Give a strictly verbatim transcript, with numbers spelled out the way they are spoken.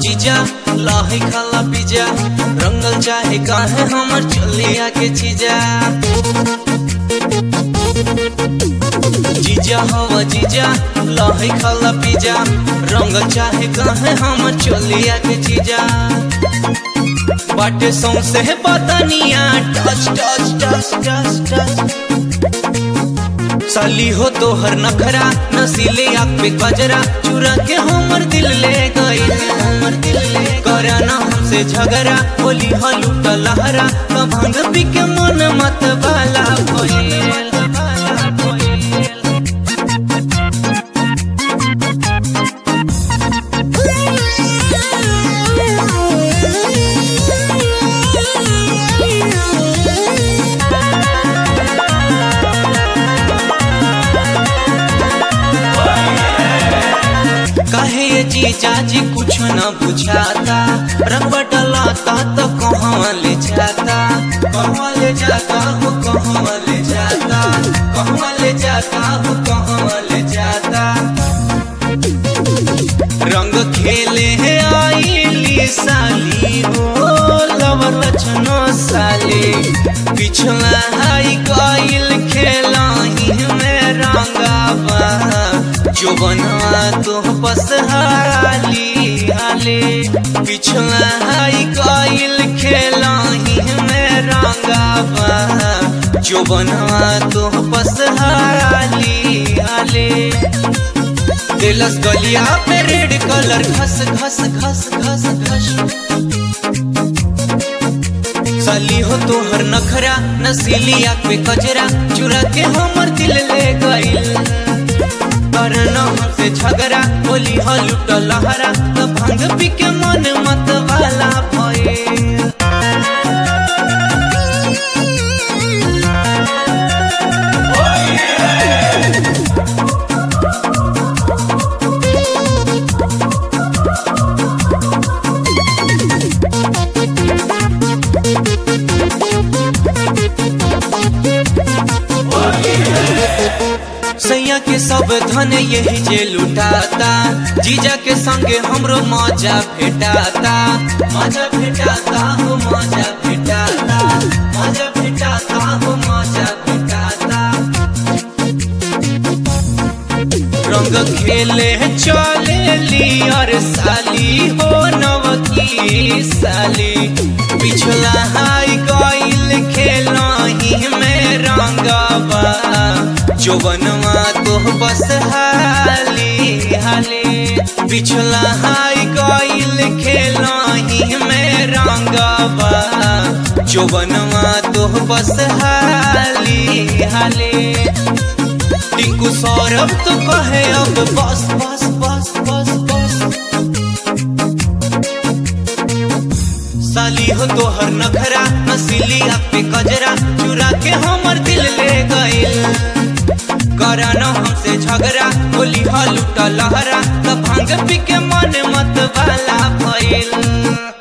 जीजा लाही खाला पिजा रंगल चाहे काहे हमर चलिया के चीजा। जीजा हवा जीजा लाही खाला पिजा रंगल चाहे काहे हमर चलिया के चीजा। बाटे सौंसे बदनिया touch touch touch touch touch साली हो तोहर नखरा नसीले आँख पे गजरा चुरा के हमर दिल ले गई हमर दिल ले करा ना हमसे झगड़ा बोली हलूटा लहरा तो भांग पी के मन मत बाला भइल। कहे ये जीजा जी कुछ न बुझाता रंग डलाता तो कहाँ ले जाता कहाँ ले जाता हो कहाँ ले जाता कहाँ ले जाता हो कहाँ ले जाता। रंग खेले है आईली साली हो लवर लछनो साली पिछला हाई गाइल खेला ही में रंगावा जो बनवा तो बस हाली हाले पिछला हाई गाइल खेला ही में रंगावा जो बनवा तो बस हाली हाले। दिलस गलिया पे रेड कलर घस घस घस घस घस साली हो तोहर नखरा नसीली आँख पे कजरा चुरा के हमर दिल ले गइल करना हमसे झगड़ा बोली हलूटा लहरा तो भांग पी के मन मत वाला भइल। सैया के सब धन यही जे लुटाता जीजा के संगे हमरो मजा भेटाता मजा भेटाता हो मजा भेटाता मजा भेटाता हो मजा भेटाता। रंग खेले चले ली और साली हो नवकी साली पिछला हाई गाइल खेला ही में रंगावा जो बनवा तो बस हाली हाले पिछला हाई गाइल खेला ही में रंगावा जो बनवा तो बस हाली हाले। टिंकू सौरभ तो कहे अब बस बस बस बस बस साली हो तोहर नखरा नसीली आँख पे गजरा चुरा के हमर दिल ले गइल करा न हमसे झगड़ा बोली हलूटा लहरा तो भांग पी के मन मत वाला भइल।